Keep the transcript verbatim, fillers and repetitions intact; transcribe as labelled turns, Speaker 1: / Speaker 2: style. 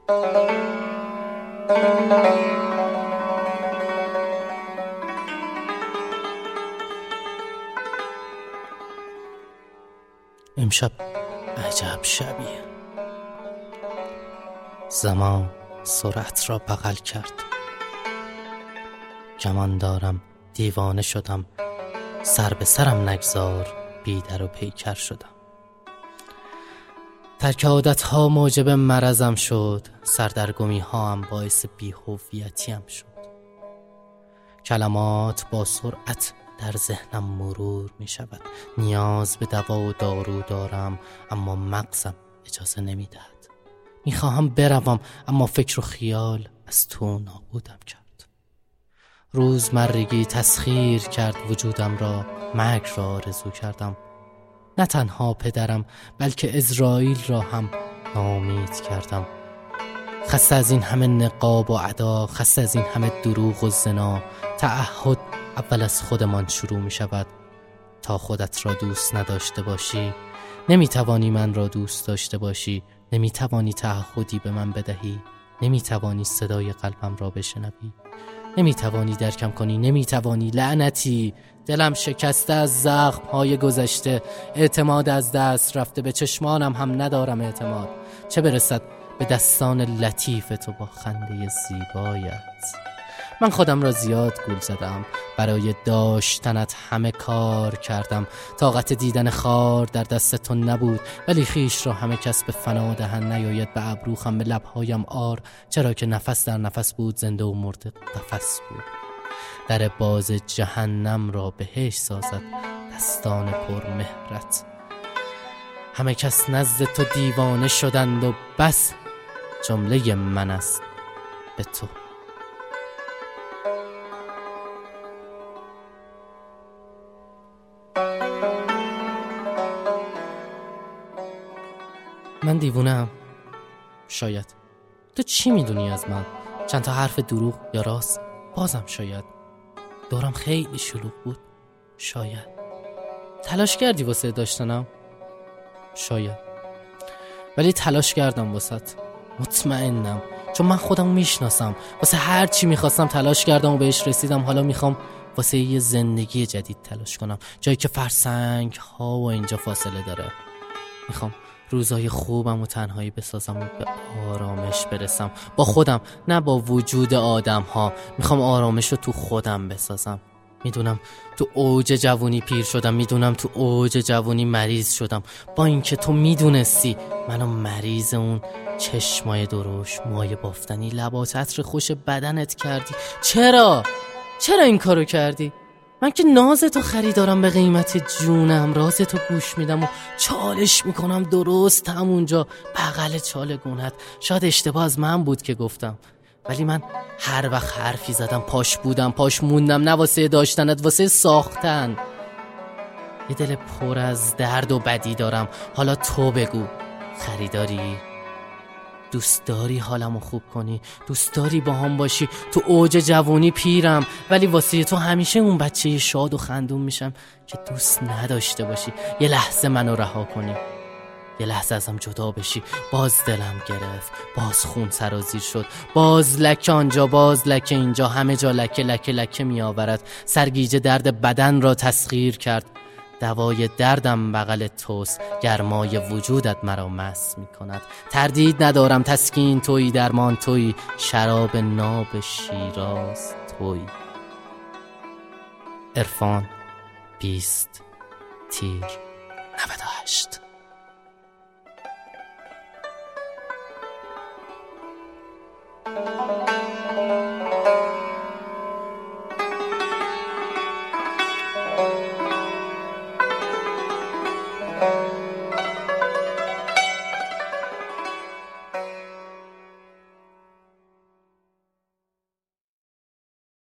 Speaker 1: امشب عجب شبیه. زمان سرعت را بغل کرد. گمان دارم دیوانه شدم، سر به سرم نگذار، بی در و پیکر شدم. ترک عادت ها موجب مرضم شد، سردرگمی ها هم باعث بی‌هویتیم شد. کلمات با سرعت در ذهنم مرور می شود. نیاز به دوا و دارو دارم، اما مغزم اجازه نمی دهد. می خواهم بروم، اما فکر و خیال از تو نابودم کرد. روزمرگی تسخیر کرد وجودم را، مرگ را آرزو کردم. نه تنها پدرم بلکه اسرائیل را هم ناامید کردم. خسته از این همه نقاب و ادا، خسته از این همه دروغ و زنا. تعهد اول از خودمان شروع می شود. تا خودت را دوست نداشته باشی نمی توانی من را دوست داشته باشی. نمی توانی تعهدی به من بدهی. نمی توانی صدای قلبم را بشنوی. نمی توانی درکم کنی. نمی توانی. لعنتی، دلم شکسته از زخم های گذشته. اعتماد از دست رفته، به چشمانم هم ندارم اعتماد، چه برسد به دستان لطیف تو با خنده زیبایت. من خودم را زیاد گول زدم، برای داشتنت همه کار کردم. طاقت دیدن خار در دست تو نبود، ولی خیش را همه کس به فنا دهن نیاید به ابرو خم، به لبهایم آر، چرا که نفس در نفس بود، زنده و مرده قفس بود. در باز جهنم را بهشت سازد دستان پر مهرت. همه کس نزد تو دیوانه شدند و بس جمله من است به تو. من دیوونه‌ام؟ شاید. تو چی میدونی از من؟ چند تا حرف دروغ یا راست؟ بازم شاید. دورم خیلی شلوغ بود؟ شاید. تلاش کردی واسه داشتنم؟ شاید. ولی تلاش کردم واسه. مطمئنم، چون من خودمو میشناسم. واسه هر چی میخواستم تلاش کردم و بهش رسیدم. حالا میخوام واسه یه زندگی جدید تلاش کنم، جایی که فرسنگ ها و اینجا فاصله داره. میخوام روزای خوبم و تنهایی بسازم و به آرامش برسم با خودم، نه با وجود آدم ها. میخوام آرامش رو تو خودم بسازم. میدونم تو اوج جوونی پیر شدم، میدونم تو اوج جوونی مریض شدم. با اینکه تو میدونستی منو مریض اون چشمای درشت، موهای بافتنی، لبات عطر خوش بدنت کردی. چرا؟ چرا این کارو کردی؟ من که ناز تو خریدارم به قیمت جونم، راز تو گوش میدم و چالش میکنم درست همونجا بغل چالگونت. شاید اشتباه از من بود که گفتم، ولی من هر وقت حرفی زدم پاش بودم، پاش موندم، نه واسه داشتنت، واسه ساختن. یه دل پر از درد و بدی دارم. حالا تو بگو، خریداری؟ دوست داری حالمو خوب کنی؟ دوست داری با هم باشی؟ تو اوج جوانی پیرم، ولی واسه تو همیشه اون بچه شاد و خندون میشم که دوست نداشته باشی. یه لحظه منو رها کنی، یه لحظه ازم جدا بشی. باز دلم گرفت، باز خون سرازیر شد، باز لکه آنجا، باز لکه اینجا، همه جا لکه لکه لکه می آورد. سرگیجه درد بدن را تسخیر کرد. دوای دردم بغل توست، گرمای وجودت مرا مست می کند. تردید ندارم، تسکین تویی، درمان تویی، شراب ناب شیراز تویی. عرفان بیست تیر نود و هشت.
Speaker 2: Thank you.